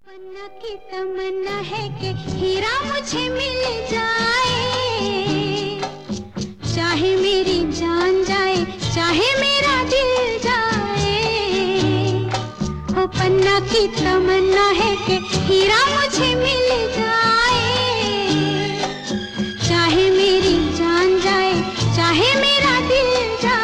तमन्ना की तमन्ना है कि हीरा मुझे मिल जाए, चाहे मेरी जान जाए, चाहे मेरा दिल जाए। ओ पन्ना की तमन्ना है कि हीरा मुझे मिल जाए, चाहे मेरी जान जाए, चाहे मेरा दिल जाए।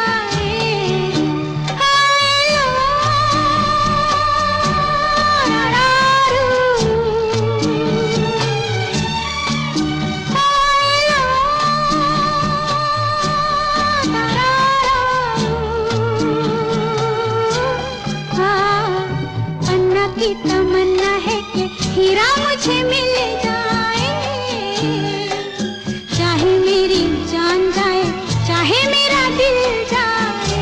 की तमन्ना है कि हीरा मुझे मिल जाए, चाहे मेरी जान जाए, चाहे मेरा दिल जाए।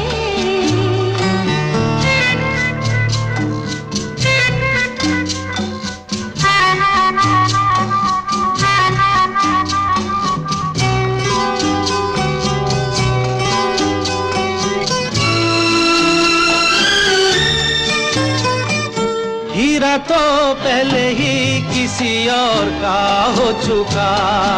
हीरा तो पहले ही किसी और का हो चुका,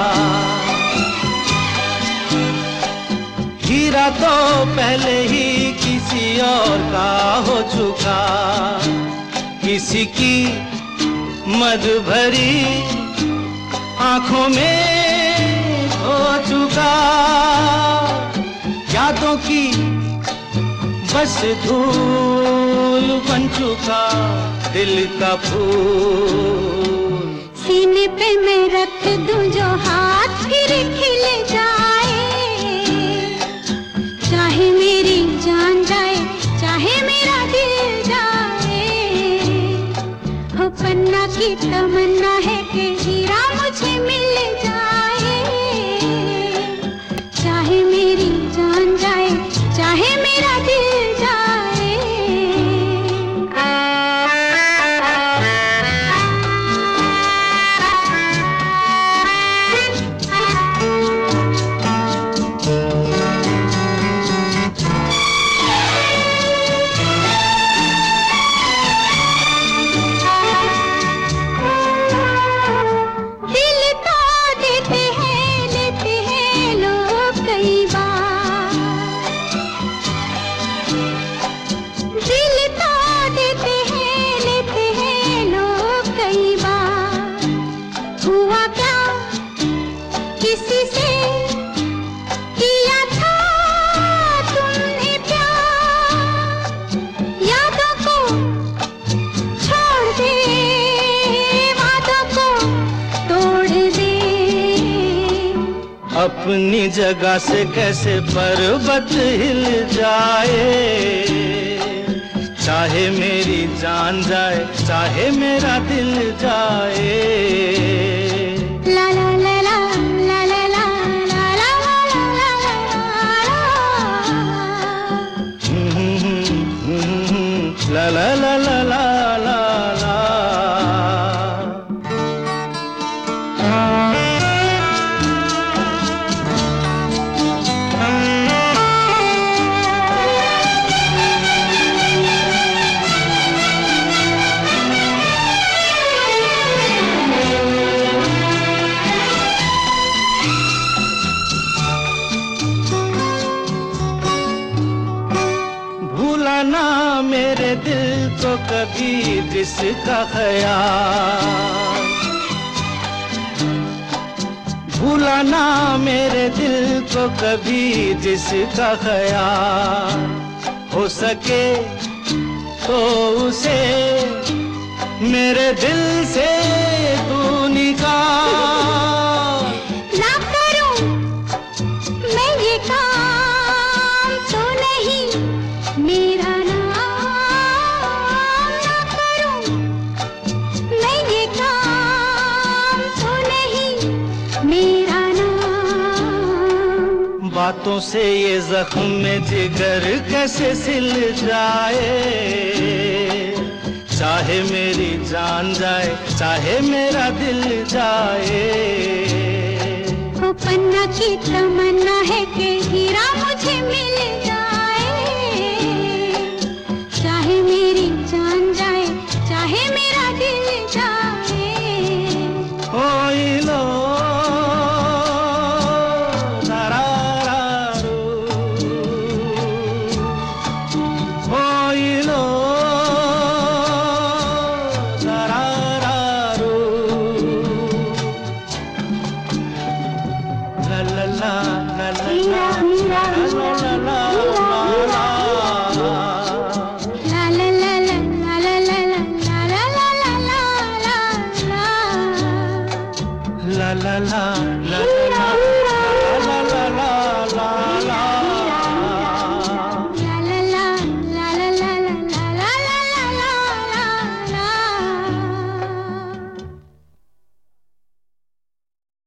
हीरा तो पहले ही किसी और का हो चुका। किसी की मद भरी आंखों में हो चुका, यादों की बस धूल बन चुका दिल का फूल। सीने पे मैं रख दूं जो हाथ फिर खिल जाए, चाहे मेरी जान जाए, चाहे मेरा दिल जाए। हो पन्ना की तमन्ना है कि हीरा मुझे मिल जाए, चाहे मेरी जान जाए, चाहे मेरा दिल जाए। अपनी जगह से कैसे पर्वत हिल जाए, चाहे मेरी जान जाए, चाहे मेरा दिल जाए। ला ला ला ला ला ला ला ला ला ला ला ला ला ला ला। ना मेरे दिल को कभी जिसका ख्याल, भूला ना मेरे दिल को कभी जिसका ख्याल। हो सके तो उसे मेरे दिल से तू निकाल। ना करूं मैं ये काम तो नहीं मेरा नाम, ना करूं मैं ये काम तो नहीं मेरा नाम। बातों से ये जख्म में जिगर कैसे सिल जाए, चाहे मेरी जान जाए, चाहे मेरा दिल जाए। ओ पन्ना की तमन्ना है कि हीरा मुझे मिल जाए, चाहे मेरी जान जाए, चाहे मेरा दिल जाए।